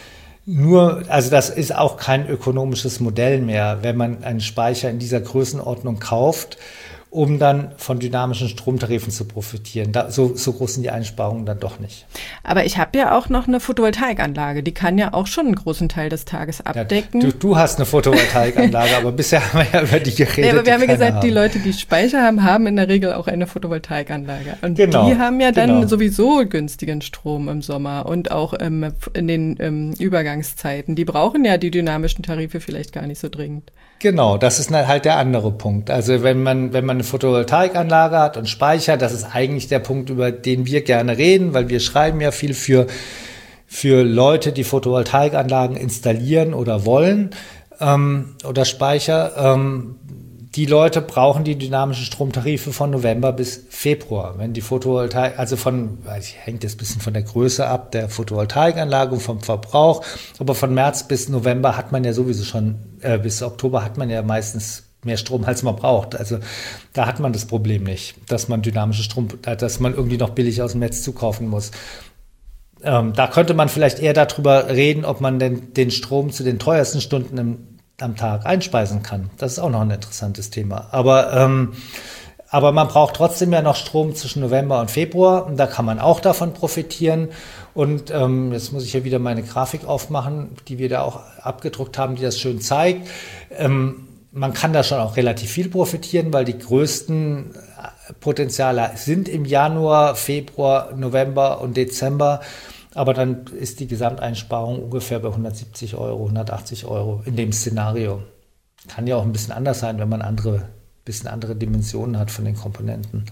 Nur, also das ist auch kein ökonomisches Modell mehr, wenn man einen Speicher in dieser Größenordnung kauft, um dann von dynamischen Stromtarifen zu profitieren. Da, so, so groß sind die Einsparungen dann doch nicht. Aber ich habe ja auch noch eine Photovoltaikanlage, die kann ja auch schon einen großen Teil des Tages abdecken. Ja, du, du hast eine Photovoltaikanlage, aber bisher haben wir ja über die geredet. Ja, aber wir haben ja gesagt, haben. Die Leute, die Speicher haben, haben in der Regel auch eine Photovoltaikanlage. Und genau, die haben ja dann genau. sowieso günstigen Strom im Sommer und auch ähm, in den ähm, Übergangszeiten. Die brauchen ja die dynamischen Tarife vielleicht gar nicht so dringend. Genau, das ist halt der andere Punkt. Also wenn man, wenn man eine Photovoltaikanlage hat und Speicher, das ist eigentlich der Punkt, über den wir gerne reden, weil wir schreiben ja viel für, für Leute, die Photovoltaikanlagen installieren oder wollen, ähm, oder Speicher. Ähm, die Leute brauchen die dynamischen Stromtarife von November bis Februar. Wenn die Photovoltaik, also von, hängt jetzt ein bisschen von der Größe ab, der Photovoltaikanlage und vom Verbrauch, aber von März bis November hat man ja sowieso schon, äh, bis Oktober hat man ja meistens mehr Strom, als man braucht. Also da hat man das Problem nicht, dass man dynamische Strom, dass man irgendwie noch billig aus dem Netz zukaufen muss. Ähm, da könnte man vielleicht eher darüber reden, ob man denn den Strom zu den teuersten Stunden im am Tag einspeisen kann. Das ist auch noch ein interessantes Thema. Aber, ähm, aber man braucht trotzdem ja noch Strom zwischen November und Februar. Und da kann man auch davon profitieren. Und ähm, jetzt muss ich hier wieder meine Grafik aufmachen, die wir da auch abgedruckt haben, die das schön zeigt. Ähm, man kann da schon auch relativ viel profitieren, weil die größten Potenziale sind im Januar, Februar, November und Dezember. Aber dann ist die Gesamteinsparung ungefähr bei hundertsiebzig Euro, hundertachtzig Euro in dem Szenario. Kann ja auch ein bisschen anders sein, wenn man andere, bisschen andere Dimensionen hat von den Komponenten.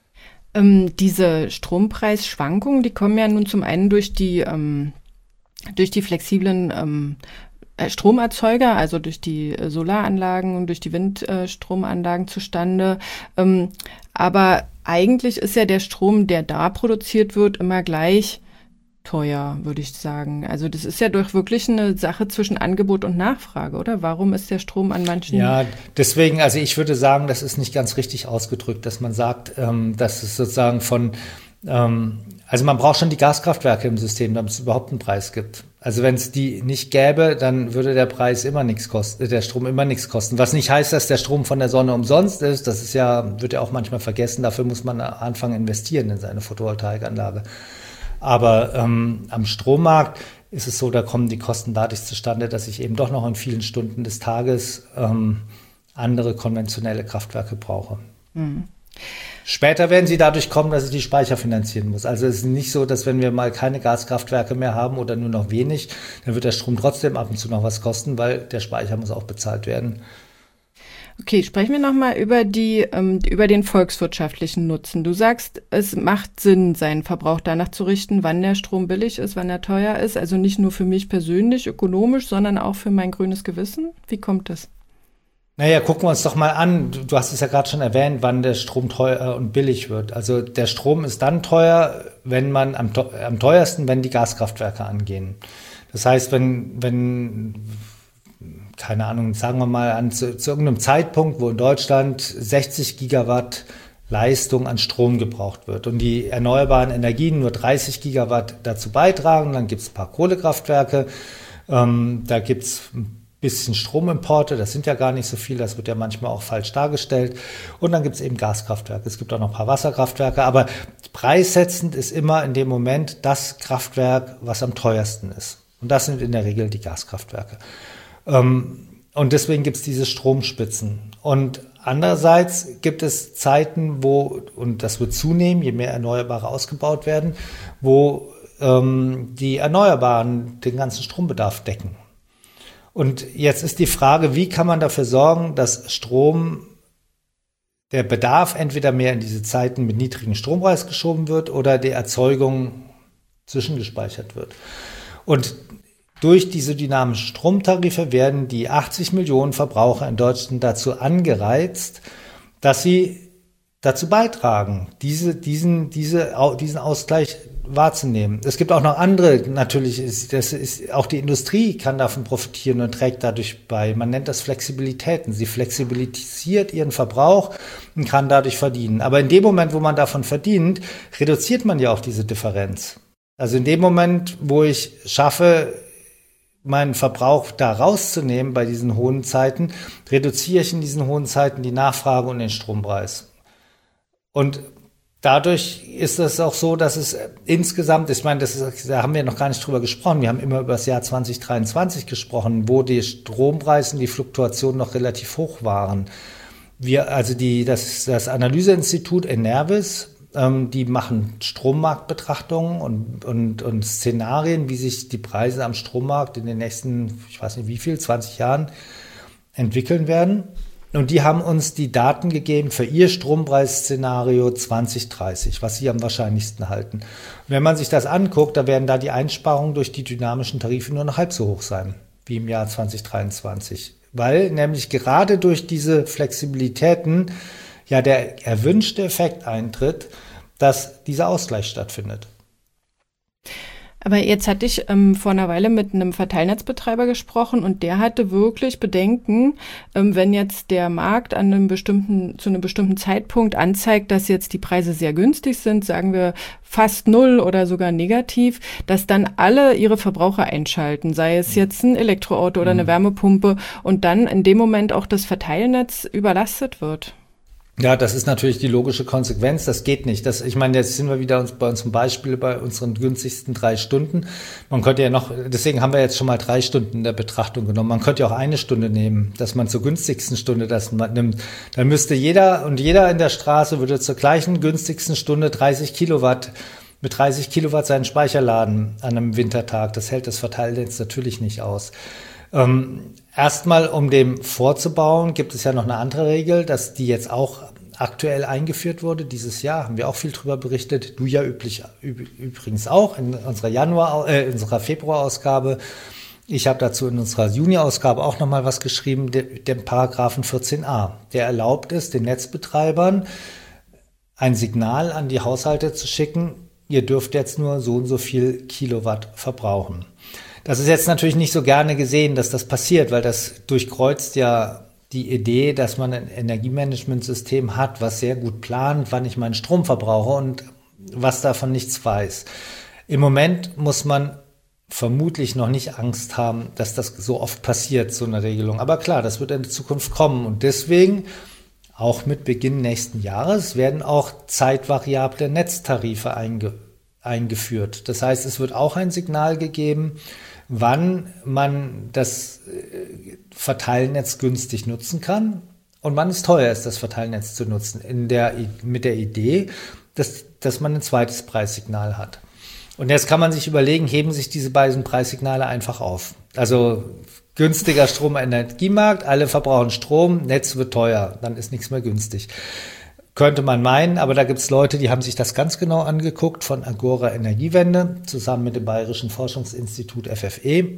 Ähm, diese Strompreisschwankungen, die kommen ja nun zum einen durch die, ähm, durch die flexiblen ähm, Stromerzeuger, also durch die Solaranlagen und durch die Windstromanlagen zustande. Ähm, aber eigentlich ist ja der Strom, der da produziert wird, immer gleich teuer, würde ich sagen. Also das ist ja doch wirklich eine Sache zwischen Angebot und Nachfrage, oder? Warum ist der Strom an manchen... Ja, deswegen, also ich würde sagen, das ist nicht ganz richtig ausgedrückt, dass man sagt, ähm, dass es sozusagen von... Ähm, also man braucht schon die Gaskraftwerke im System, damit es überhaupt einen Preis gibt. Also wenn es die nicht gäbe, dann würde der Preis immer nichts kosten, der Strom immer nichts kosten. Was nicht heißt, dass der Strom von der Sonne umsonst ist. Das ist ja, wird ja auch manchmal vergessen. Dafür muss man anfangen investieren in seine Photovoltaikanlage. Aber ähm, am Strommarkt ist es so, da kommen die Kosten dadurch zustande, dass ich eben doch noch in vielen Stunden des Tages ähm, andere konventionelle Kraftwerke brauche. Mhm. Später werden sie dadurch kommen, dass ich die Speicher finanzieren muss. Also es ist nicht so, dass wenn wir mal keine Gaskraftwerke mehr haben oder nur noch wenig, dann wird der Strom trotzdem ab und zu noch was kosten, weil der Speicher muss auch bezahlt werden. Okay, sprechen wir nochmal über die, ähm, über den volkswirtschaftlichen Nutzen. Du sagst, es macht Sinn, seinen Verbrauch danach zu richten, wann der Strom billig ist, wann er teuer ist. Also nicht nur für mich persönlich, ökonomisch, sondern auch für mein grünes Gewissen. Wie kommt das? Naja, gucken wir uns doch mal an. Du, du hast es ja gerade schon erwähnt, wann der Strom teuer und billig wird. Also der Strom ist dann teuer, wenn man am, am teuersten, wenn die Gaskraftwerke angehen. Das heißt, wenn, wenn keine Ahnung, sagen wir mal an zu, zu irgendeinem Zeitpunkt, wo in Deutschland sechzig Gigawatt Leistung an Strom gebraucht wird und die erneuerbaren Energien nur dreißig Gigawatt dazu beitragen, dann gibt es ein paar Kohlekraftwerke, ähm, da gibt es ein bisschen Stromimporte, das sind ja gar nicht so viel, das wird ja manchmal auch falsch dargestellt, und dann gibt es eben Gaskraftwerke, es gibt auch noch ein paar Wasserkraftwerke, aber preissetzend ist immer in dem Moment das Kraftwerk, was am teuersten ist, und das sind in der Regel die Gaskraftwerke. Und deswegen gibt es diese Stromspitzen. Und andererseits gibt es Zeiten, wo, und das wird zunehmen, je mehr Erneuerbare ausgebaut werden, wo ähm, die Erneuerbaren den ganzen Strombedarf decken. Und jetzt ist die Frage, wie kann man dafür sorgen, dass Strom, der Bedarf entweder mehr in diese Zeiten mit niedrigem Strompreis geschoben wird oder die Erzeugung zwischengespeichert wird. Und durch diese dynamischen Stromtarife werden die achtzig Millionen Verbraucher in Deutschland dazu angereizt, dass sie dazu beitragen, diese, diesen, diese, diesen Ausgleich wahrzunehmen. Es gibt auch noch andere, natürlich ist, das ist, auch die Industrie kann davon profitieren und trägt dadurch bei. Man nennt das Flexibilitäten. Sie flexibilisiert ihren Verbrauch und kann dadurch verdienen. Aber in dem Moment, wo man davon verdient, reduziert man ja auch diese Differenz. Also in dem Moment, wo ich schaffe, meinen Verbrauch da rauszunehmen bei diesen hohen Zeiten, reduziere ich in diesen hohen Zeiten die Nachfrage und den Strompreis. Und dadurch ist es auch so, dass es insgesamt, ich meine, das ist, da haben wir noch gar nicht drüber gesprochen, wir haben immer über das Jahr zwanzig dreiundzwanzig gesprochen, wo die Strompreise und die Fluktuationen noch relativ hoch waren. Wir, also die, das, das Analyseinstitut Enervis, ähm, die machen Strommarktbetrachtungen und, und, und Szenarien, wie sich die Preise am Strommarkt in den nächsten, ich weiß nicht wie viel, zwanzig Jahren entwickeln werden. Und die haben uns die Daten gegeben für ihr Strompreisszenario zwanzig dreißig, was sie am wahrscheinlichsten halten. Und wenn man sich das anguckt, da werden da die Einsparungen durch die dynamischen Tarife nur noch halb so hoch sein, wie im Jahr zwanzig dreiundzwanzig. Weil nämlich gerade durch diese Flexibilitäten ja der erwünschte Effekt eintritt, dass dieser Ausgleich stattfindet. Aber jetzt hatte ich ähm, vor einer Weile mit einem Verteilnetzbetreiber gesprochen und der hatte wirklich Bedenken, ähm, wenn jetzt der Markt an einem bestimmten, zu einem bestimmten Zeitpunkt anzeigt, dass jetzt die Preise sehr günstig sind, sagen wir fast null oder sogar negativ, dass dann alle ihre Verbraucher einschalten, sei es jetzt ein Elektroauto oder eine Wärmepumpe und dann in dem Moment auch das Verteilnetz überlastet wird. Ja, das ist natürlich die logische Konsequenz. Das geht nicht. Das, ich meine, jetzt sind wir wieder uns, bei unserem Beispiel bei unseren günstigsten drei Stunden. Man könnte ja noch, deswegen haben wir jetzt schon mal drei Stunden in der Betrachtung genommen. Man könnte ja auch eine Stunde nehmen, dass man zur günstigsten Stunde das nimmt. Dann müsste jeder und jeder in der Straße würde zur gleichen günstigsten Stunde dreißig Kilowatt, mit dreißig Kilowatt seinen Speicher laden an einem Wintertag. Das hält das Verteilnetz natürlich nicht aus. Ähm, erstmal, um dem vorzubauen, gibt es ja noch eine andere Regel, dass die jetzt auch aktuell eingeführt wurde. Dieses Jahr haben wir auch viel drüber berichtet. Du ja üblich, übrigens auch in unserer Januar, äh, in unserer Februarausgabe. Ich habe dazu in unserer Juni-Ausgabe auch nochmal was geschrieben, den, den Paragraphen vierzehn a. Der erlaubt es, den Netzbetreibern ein Signal an die Haushalte zu schicken, ihr dürft jetzt nur so und so viel Kilowatt verbrauchen. Das ist jetzt natürlich nicht so gerne gesehen, dass das passiert, weil das durchkreuzt ja die Idee, dass man ein Energiemanagementsystem hat, was sehr gut plant, wann ich meinen Strom verbrauche und was davon nichts weiß. Im Moment muss man vermutlich noch nicht Angst haben, dass das so oft passiert, so eine Regelung. Aber klar, das wird in der Zukunft kommen und deswegen, auch mit Beginn nächsten Jahres, werden auch zeitvariable Netztarife einge- eingeführt. Das heißt, es wird auch ein Signal gegeben, wann man das Verteilnetz günstig nutzen kann und wann es teuer ist, das Verteilnetz zu nutzen, in der, mit der Idee, dass, dass man ein zweites Preissignal hat. Und jetzt kann man sich überlegen, heben sich diese beiden Preissignale einfach auf. Also günstiger Stromenergiemarkt, alle verbrauchen Strom, Netz wird teuer, dann ist nichts mehr günstig. Könnte man meinen, aber da gibt es Leute, die haben sich das ganz genau angeguckt, von Agora Energiewende, zusammen mit dem Bayerischen Forschungsinstitut F F E.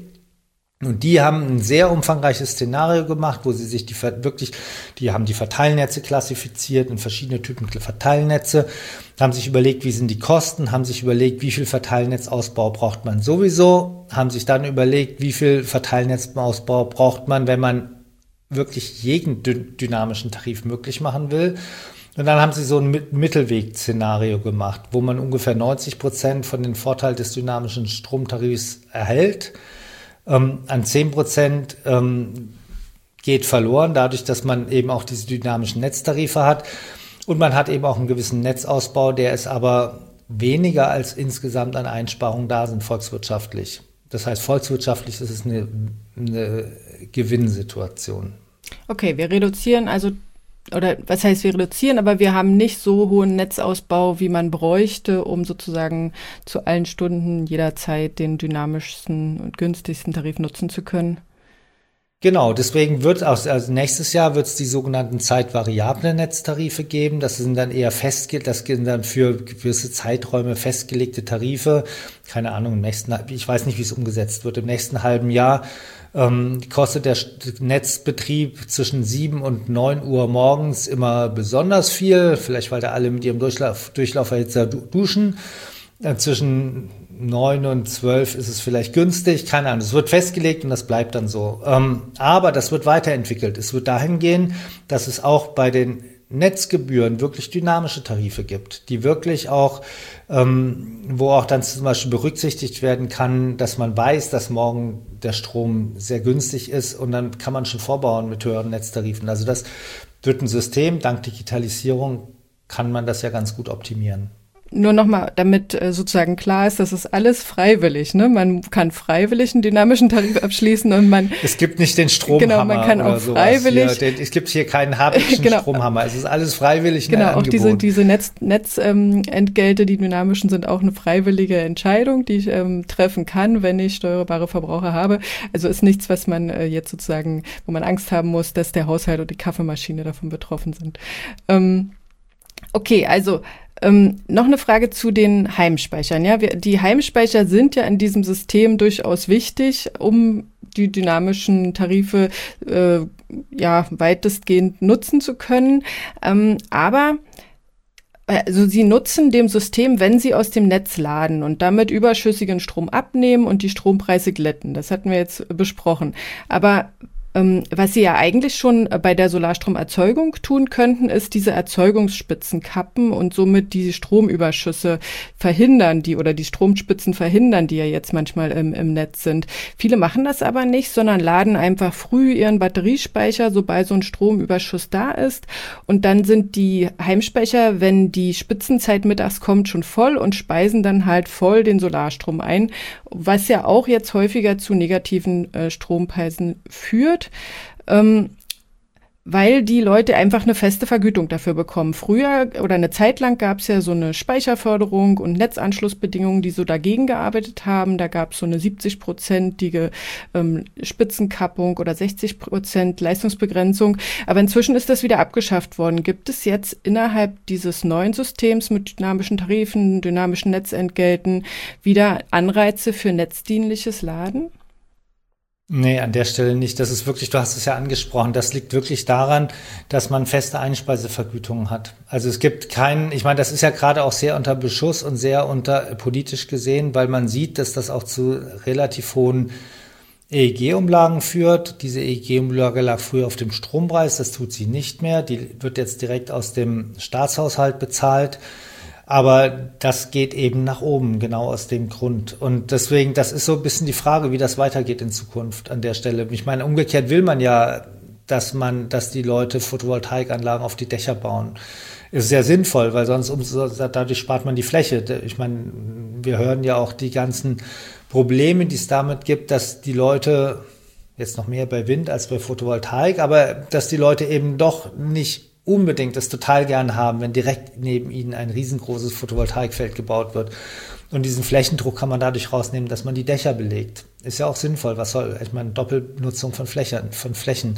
Und die haben ein sehr umfangreiches Szenario gemacht, wo sie sich die wirklich, die haben die Verteilnetze klassifiziert in verschiedene Typen Verteilnetze, haben sich überlegt, wie sind die Kosten, haben sich überlegt, wie viel Verteilnetzausbau braucht man sowieso, haben sich dann überlegt, wie viel Verteilnetzausbau braucht man, wenn man wirklich jeden dynamischen Tarif möglich machen will. Und dann haben sie so ein Mittelweg-Szenario gemacht, wo man ungefähr neunzig Prozent von den Vorteilen des dynamischen Stromtarifs erhält. Ähm, an zehn Prozent ähm, geht verloren, dadurch, dass man eben auch diese dynamischen Netztarife hat. Und man hat eben auch einen gewissen Netzausbau, der ist aber weniger als insgesamt an Einsparungen da sind, volkswirtschaftlich. Das heißt, volkswirtschaftlich ist es eine, eine Gewinnsituation. Okay, wir reduzieren also Oder was heißt wir reduzieren, aber wir haben nicht so hohen Netzausbau, wie man bräuchte, um sozusagen zu allen Stunden jederzeit den dynamischsten und günstigsten Tarif nutzen zu können. Genau, deswegen wird auch, also nächstes Jahr wird es die sogenannten zeitvariable Netztarife geben. Das sind dann eher festgelegt, das sind dann für gewisse Zeiträume festgelegte Tarife. Keine Ahnung, im nächsten, ich weiß nicht, wie es umgesetzt wird. Im nächsten halben Jahr ähm, kostet der Netzbetrieb zwischen sieben und neun Uhr morgens immer besonders viel. Vielleicht, weil da alle mit ihrem Durchlauf, Durchlauferhitzer duschen. Äh, zwischen neun und zwölf ist es vielleicht günstig, keine Ahnung, es wird festgelegt und das bleibt dann so. Ähm, aber das wird weiterentwickelt. Es wird dahin gehen, dass es auch bei den Netzgebühren wirklich dynamische Tarife gibt, die wirklich auch, ähm, wo auch dann zum Beispiel berücksichtigt werden kann, dass man weiß, dass morgen der Strom sehr günstig ist und dann kann man schon vorbauen mit höheren Netztarifen. Also das wird ein System, dank Digitalisierung kann man das ja ganz gut optimieren. Nur nochmal, damit äh, sozusagen klar ist, das ist alles freiwillig. Ne? Man kann freiwillig einen dynamischen Tarif abschließen und man... Es gibt nicht den Stromhammer genau, man kann oder auch freiwillig, sowas hier. Es gibt hier keinen Habitschen genau. Stromhammer. Es ist alles freiwillig. Genau, auch diese, diese Netz, Netzentgelte, ähm, die dynamischen, sind auch eine freiwillige Entscheidung, die ich ähm, treffen kann, wenn ich steuerbare Verbraucher habe. Also ist nichts, was man äh, jetzt sozusagen, wo man Angst haben muss, dass der Haushalt und die Kaffeemaschine davon betroffen sind. Ähm, okay, also... Ähm, noch eine Frage zu den Heimspeichern. Ja, wir, die Heimspeicher sind ja in diesem System durchaus wichtig, um die dynamischen Tarife äh, ja weitestgehend nutzen zu können. Ähm, aber also sie nutzen dem System, wenn sie aus dem Netz laden und damit überschüssigen Strom abnehmen und die Strompreise glätten. Das hatten wir jetzt besprochen. Aber Ähm, was Sie ja eigentlich schon bei der Solarstromerzeugung tun könnten, ist diese Erzeugungsspitzen kappen und somit die Stromüberschüsse verhindern, die oder die Stromspitzen verhindern, die ja jetzt manchmal im, im Netz sind. Viele machen das aber nicht, sondern laden einfach früh ihren Batteriespeicher, sobald so ein Stromüberschuss da ist. Und dann sind die Heimspeicher, wenn die Spitzenzeit mittags kommt, schon voll und speisen dann halt voll den Solarstrom ein, was ja auch jetzt häufiger zu negativen äh, Strompreisen führt. Ähm, weil die Leute einfach eine feste Vergütung dafür bekommen. Früher oder eine Zeit lang gab es ja so eine Speicherförderung und Netzanschlussbedingungen, die so dagegen gearbeitet haben. Da gab es so eine siebzig-prozentige ähm, Spitzenkappung oder sechzig Prozent Leistungsbegrenzung. Aber inzwischen ist das wieder abgeschafft worden. Gibt es jetzt innerhalb dieses neuen Systems mit dynamischen Tarifen, dynamischen Netzentgelten wieder Anreize für netzdienliches Laden? Nee, an der Stelle nicht. Das ist wirklich, du hast es ja angesprochen, das liegt wirklich daran, dass man feste Einspeisevergütungen hat. Also es gibt keinen, ich meine, das ist ja gerade auch sehr unter Beschuss und sehr unter politisch gesehen, weil man sieht, dass das auch zu relativ hohen E E G-Umlagen führt. Diese E E G-Umlage lag früher auf dem Strompreis, das tut sie nicht mehr. Die wird jetzt direkt aus dem Staatshaushalt bezahlt. Aber das geht eben nach oben, genau aus dem Grund. Und deswegen, das ist so ein bisschen die Frage, wie das weitergeht in Zukunft an der Stelle. Ich meine, umgekehrt will man ja, dass man, dass die Leute Photovoltaikanlagen auf die Dächer bauen. Ist sehr sinnvoll, weil sonst dadurch spart man die Fläche. Ich meine, wir hören ja auch die ganzen Probleme, die es damit gibt, dass die Leute, jetzt noch mehr bei Wind als bei Photovoltaik, aber dass die Leute eben doch nicht unbedingt das total gern haben, wenn direkt neben ihnen ein riesengroßes Photovoltaikfeld gebaut wird. Und diesen Flächendruck kann man dadurch rausnehmen, dass man die Dächer belegt. Ist ja auch sinnvoll. Was soll, ich meine, Doppelnutzung von Flächen, von Flächen.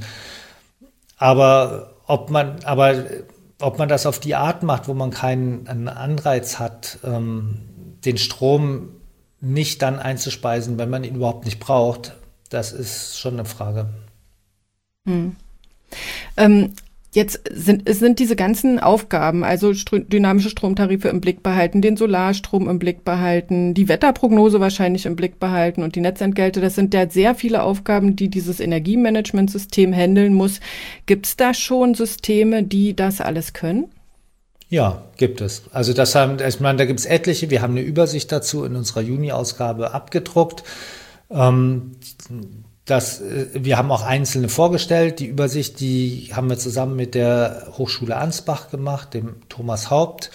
Aber ob man, aber ob man das auf die Art macht, wo man keinen einen Anreiz hat, ähm, den Strom nicht dann einzuspeisen, wenn man ihn überhaupt nicht braucht, das ist schon eine Frage. Hm. Ähm, Jetzt sind, sind diese ganzen Aufgaben, also str- dynamische Stromtarife im Blick behalten, den Solarstrom im Blick behalten, die Wetterprognose wahrscheinlich im Blick behalten und die Netzentgelte, das sind ja sehr viele Aufgaben, die dieses Energiemanagementsystem handeln muss. Gibt es da schon Systeme, die das alles können? Ja, gibt es. Also das haben, ich meine, da gibt es etliche. Wir haben eine Übersicht dazu in unserer Juni-Ausgabe abgedruckt. Ähm, Das, wir haben auch einzelne vorgestellt. Die Übersicht, die haben wir zusammen mit der Hochschule Ansbach gemacht, dem Thomas Haupt.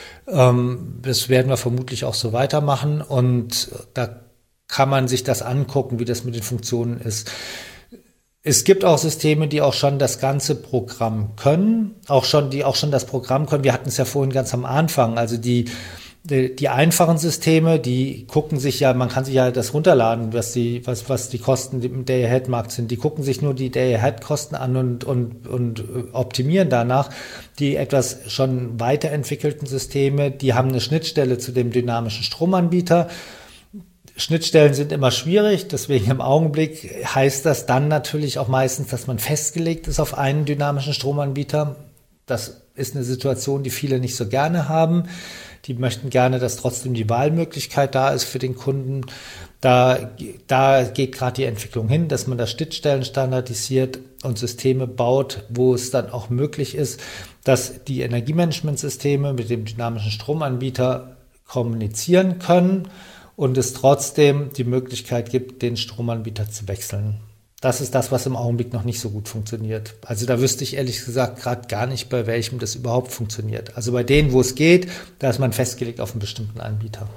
Das werden wir vermutlich auch so weitermachen. Und da kann man sich das angucken, wie das mit den Funktionen ist. Es gibt auch Systeme, die auch schon das ganze Programm können, auch schon, die auch schon das Programm können. Wir hatten es ja vorhin ganz am Anfang. Also die Die, die einfachen Systeme, die gucken sich ja, man kann sich ja das runterladen, was die, was, was die Kosten im Day-Ahead-Markt sind. Die gucken sich nur die Day-Ahead-Kosten an und, und, und optimieren danach. Die etwas schon weiterentwickelten Systeme, die haben eine Schnittstelle zu dem dynamischen Stromanbieter. Schnittstellen sind immer schwierig, deswegen im Augenblick heißt das dann natürlich auch meistens, dass man festgelegt ist auf einen dynamischen Stromanbieter. Das ist eine Situation, die viele nicht so gerne haben. Die möchten gerne, dass trotzdem die Wahlmöglichkeit da ist für den Kunden. Da, da geht gerade die Entwicklung hin, dass man da Schnittstellen standardisiert und Systeme baut, wo es dann auch möglich ist, dass die Energiemanagementsysteme mit dem dynamischen Stromanbieter kommunizieren können und es trotzdem die Möglichkeit gibt, den Stromanbieter zu wechseln. Das ist das, was im Augenblick noch nicht so gut funktioniert. Also da wüsste ich ehrlich gesagt gerade gar nicht, bei welchem das überhaupt funktioniert. Also bei denen, wo es geht, da ist man festgelegt auf einen bestimmten Anbieter.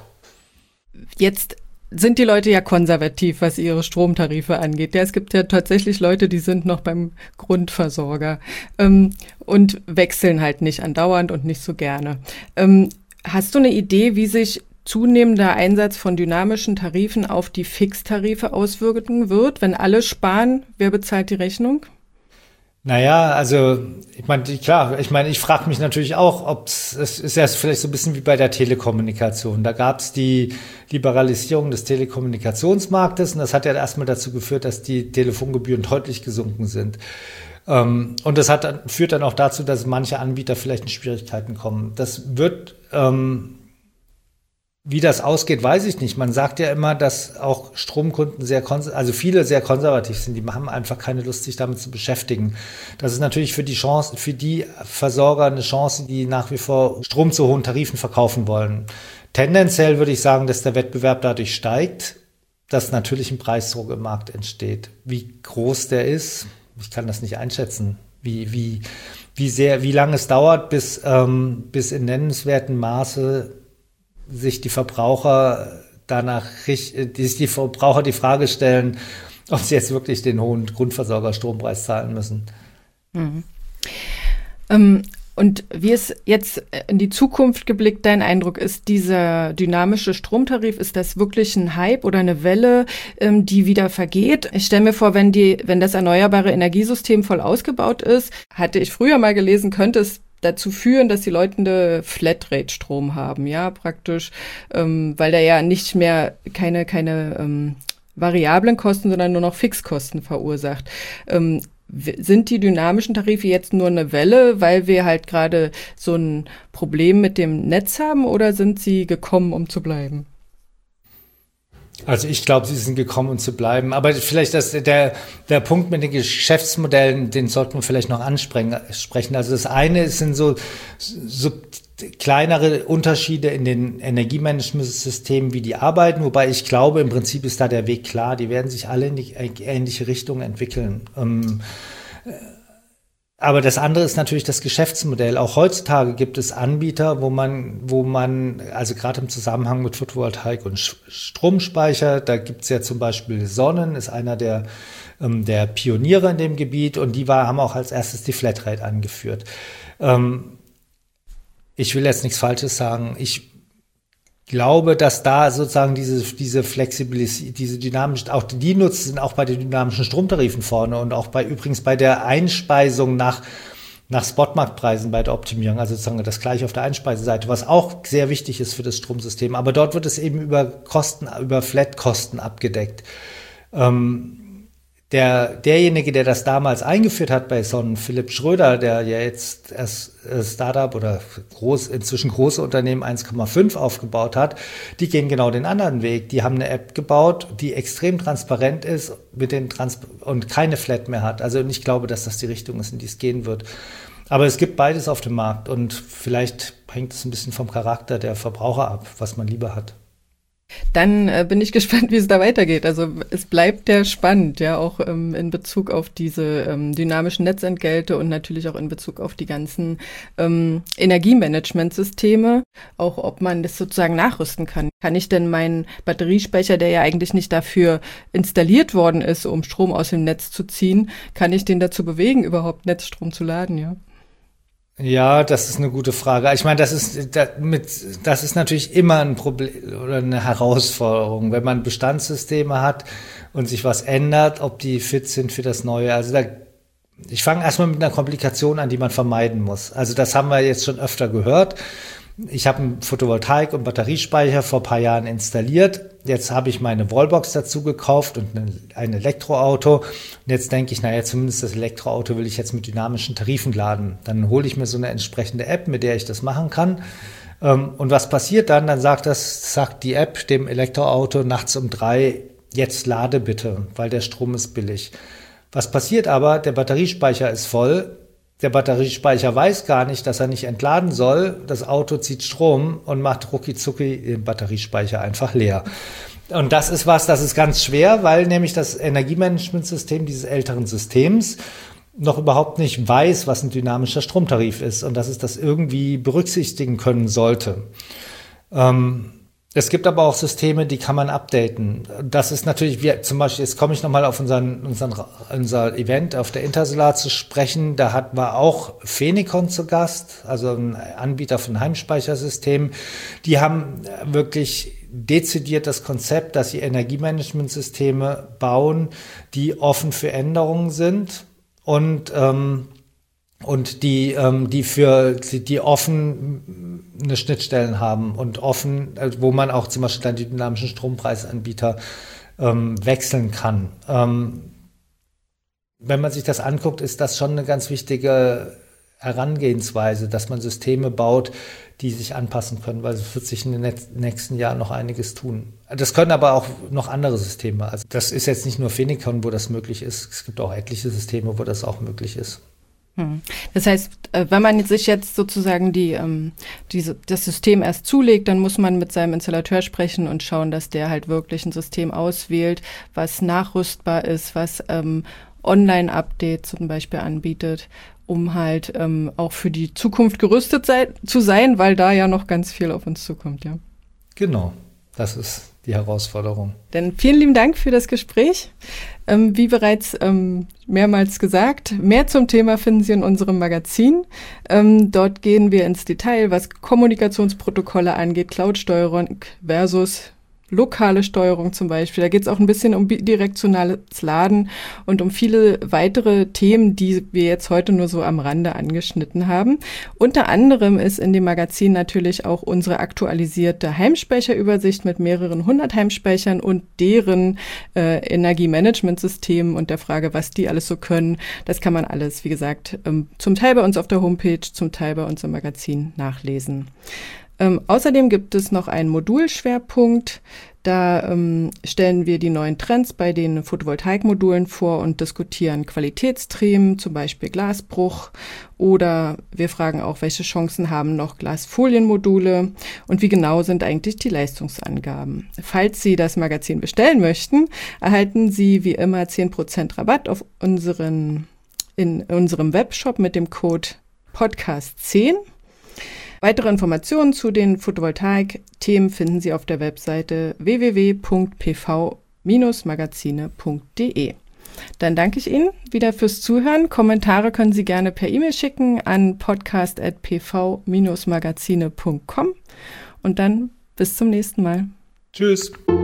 Jetzt sind die Leute ja konservativ, was ihre Stromtarife angeht. Ja, es gibt ja tatsächlich Leute, die sind noch beim Grundversorger ähm, und wechseln halt nicht andauernd und nicht so gerne. Ähm, hast du eine Idee, wie sich zunehmender Einsatz von dynamischen Tarifen auf die Fixtarife auswirken wird? Wenn alle sparen, wer bezahlt die Rechnung? Naja, also ich meine, klar, ich meine, ich frage mich natürlich auch, ob es, es ist ja vielleicht so ein bisschen wie bei der Telekommunikation. Da gab es die Liberalisierung des Telekommunikationsmarktes und das hat ja erstmal dazu geführt, dass die Telefongebühren deutlich gesunken sind. Ähm, und das hat, führt dann auch dazu, dass manche Anbieter vielleicht in Schwierigkeiten kommen. Das wird ähm, Wie das ausgeht, weiß ich nicht. Man sagt ja immer, dass auch Stromkunden sehr, also viele sehr konservativ sind. Die haben einfach keine Lust, sich damit zu beschäftigen. Das ist natürlich für die Chance, für die Versorger eine Chance, die nach wie vor Strom zu hohen Tarifen verkaufen wollen. Tendenziell würde ich sagen, dass der Wettbewerb dadurch steigt, dass natürlich ein Preisdruck im Markt entsteht. Wie groß der ist, ich kann das nicht einschätzen. Wie, wie, wie sehr, wie lange es dauert, bis, ähm, bis in nennenswertem Maße sich die Verbraucher danach, die sich die Verbraucher die Frage stellen, ob sie jetzt wirklich den hohen Grundversorger-Strompreis zahlen müssen. Mhm. Ähm, und wie es jetzt in die Zukunft geblickt, dein Eindruck ist, dieser dynamische Stromtarif, ist das wirklich ein Hype oder eine Welle, ähm, die wieder vergeht? Ich stelle mir vor, wenn die, wenn das erneuerbare Energiesystem voll ausgebaut ist, hatte ich früher mal gelesen, könnte es dazu führen, dass die Leute eine Flatrate-Strom haben, ja, praktisch, ähm, weil der ja nicht mehr keine, keine ähm, variablen Kosten, sondern nur noch Fixkosten verursacht. Ähm, sind die dynamischen Tarife jetzt nur eine Welle, weil wir halt gerade so ein Problem mit dem Netz haben, oder sind sie gekommen, um zu bleiben? Also ich glaube, sie sind gekommen, um zu bleiben. Aber vielleicht das, der, der Punkt mit den Geschäftsmodellen, den sollten wir vielleicht noch ansprechen. Also das eine sind so, so kleinere Unterschiede in den Energiemanagementsystemen, wie die arbeiten. Wobei ich glaube, im Prinzip ist da der Weg klar. Die werden sich alle in die ähnliche Richtung entwickeln. Ähm, Aber das andere ist natürlich das Geschäftsmodell. Auch heutzutage gibt es Anbieter, wo man, wo man, also gerade im Zusammenhang mit Photovoltaik und Stromspeicher, da gibt es ja zum Beispiel Sonnen, ist einer der, ähm, der Pioniere in dem Gebiet, und die war, haben auch als erstes die Flatrate angeführt. Ähm, ich will jetzt nichts Falsches sagen. Ich glaube, dass da sozusagen diese, diese Flexibilisierung, diese dynamischen, auch die nutzen auch bei den dynamischen Stromtarifen vorne und auch bei, übrigens bei der Einspeisung nach, nach Spotmarktpreisen bei der Optimierung, also sozusagen das gleiche auf der Einspeiseseite, was auch sehr wichtig ist für das Stromsystem. Aber dort wird es eben über Kosten, über Flatkosten abgedeckt. Ähm, Der, derjenige, der das damals eingeführt hat bei Sonnen, Philipp Schröder, der ja jetzt erst Startup oder groß, inzwischen große Unternehmen eins Komma fünf aufgebaut hat, die gehen genau den anderen Weg. Die haben eine App gebaut, die extrem transparent ist mit den Trans- und keine Flat mehr hat. Also ich glaube, dass das die Richtung ist, in die es gehen wird. Aber es gibt beides auf dem Markt und vielleicht hängt es ein bisschen vom Charakter der Verbraucher ab, was man lieber hat. Dann äh, bin ich gespannt, wie es da weitergeht. Also es bleibt ja spannend, ja, auch ähm, in Bezug auf diese ähm, dynamischen Netzentgelte und natürlich auch in Bezug auf die ganzen ähm, Energiemanagementsysteme, auch ob man das sozusagen nachrüsten kann. Kann ich denn meinen Batteriespeicher, der ja eigentlich nicht dafür installiert worden ist, um Strom aus dem Netz zu ziehen, kann ich den dazu bewegen, überhaupt Netzstrom zu laden, ja? Ja, das ist eine gute Frage. Ich meine, das ist damit, das ist natürlich immer ein Problem oder eine Herausforderung, wenn man Bestandssysteme hat und sich was ändert, ob die fit sind für das Neue. Also da, ich fange erstmal mit einer Komplikation an, die man vermeiden muss. Also das haben wir jetzt schon öfter gehört. Ich habe einen Photovoltaik- und Batteriespeicher vor ein paar Jahren installiert. Jetzt habe ich meine Wallbox dazu gekauft und ein Elektroauto. Und jetzt denke ich, naja, zumindest das Elektroauto will ich jetzt mit dynamischen Tarifen laden. Dann hole ich mir so eine entsprechende App, mit der ich das machen kann. Ähm, und was passiert dann? Dann sagt das, sagt die App dem Elektroauto nachts um drei, jetzt lade bitte, weil der Strom ist billig. Was passiert aber? Der Batteriespeicher ist voll. Der Batteriespeicher weiß gar nicht, dass er nicht entladen soll. Das Auto zieht Strom und macht rucki-zucki den Batteriespeicher einfach leer. Und das ist was, das ist ganz schwer, weil nämlich das Energiemanagementsystem dieses älteren Systems noch überhaupt nicht weiß, was ein dynamischer Stromtarif ist und dass es das irgendwie berücksichtigen können sollte. Ähm, Es gibt aber auch Systeme, die kann man updaten. Das ist natürlich, wie zum Beispiel, jetzt komme ich nochmal auf unseren, unseren, unser Event auf der Intersolar zu sprechen. Da hatten wir auch Phenicon zu Gast, also ein Anbieter von Heimspeichersystemen. Die haben wirklich dezidiert das Konzept, dass sie Energiemanagementsysteme bauen, die offen für Änderungen sind und ähm, und die ähm, die für die offen eine Schnittstellen haben und offen, wo man auch zum Beispiel dann die dynamischen Strompreisanbieter ähm, wechseln kann. Ähm, wenn man sich das anguckt, ist das schon eine ganz wichtige Herangehensweise, dass man Systeme baut, die sich anpassen können, weil es wird sich in den nächsten Jahren noch einiges tun. Das können aber auch noch andere Systeme. Also das ist jetzt nicht nur Phenicon, wo das möglich ist. Es gibt auch etliche Systeme, wo das auch möglich ist. Das heißt, wenn man sich jetzt sozusagen die, ähm, diese, das System erst zulegt, dann muss man mit seinem Installateur sprechen und schauen, dass der halt wirklich ein System auswählt, was nachrüstbar ist, was ähm, Online-Updates zum Beispiel anbietet, um halt ähm, auch für die Zukunft gerüstet sei, zu sein, weil da ja noch ganz viel auf uns zukommt, ja. Genau, das ist die Herausforderung. Dann vielen lieben Dank für das Gespräch. Ähm, wie bereits ähm, mehrmals gesagt, mehr zum Thema finden Sie in unserem Magazin. Ähm, dort gehen wir ins Detail, was Kommunikationsprotokolle angeht, Cloud-Steuerung versus lokale Steuerung zum Beispiel. Da geht es auch ein bisschen um bidirektionales Laden und um viele weitere Themen, die wir jetzt heute nur so am Rande angeschnitten haben. Unter anderem ist in dem Magazin natürlich auch unsere aktualisierte Heimspeicherübersicht mit mehreren hundert Heimspeichern und deren äh, Energiemanagementsystemen und der Frage, was die alles so können. Das kann man alles, wie gesagt, ähm, zum Teil bei uns auf der Homepage, zum Teil bei uns im Magazin nachlesen. Ähm, außerdem gibt es noch einen Modulschwerpunkt. Da ähm, stellen wir die neuen Trends bei den Photovoltaikmodulen vor und diskutieren Qualitätsthemen, zum Beispiel Glasbruch. Oder wir fragen auch, welche Chancen haben noch Glasfolienmodule und wie genau sind eigentlich die Leistungsangaben. Falls Sie das Magazin bestellen möchten, erhalten Sie wie immer zehn Prozent Rabatt auf unseren, in unserem Webshop mit dem Code Podcast zehn. Weitere Informationen zu den Photovoltaik-Themen finden Sie auf der Webseite w w w punkt p v Bindestrich magazine punkt d e. Dann danke ich Ihnen wieder fürs Zuhören. Kommentare können Sie gerne per E-Mail schicken an podcast at p v Bindestrich magazine punkt com und dann bis zum nächsten Mal. Tschüss.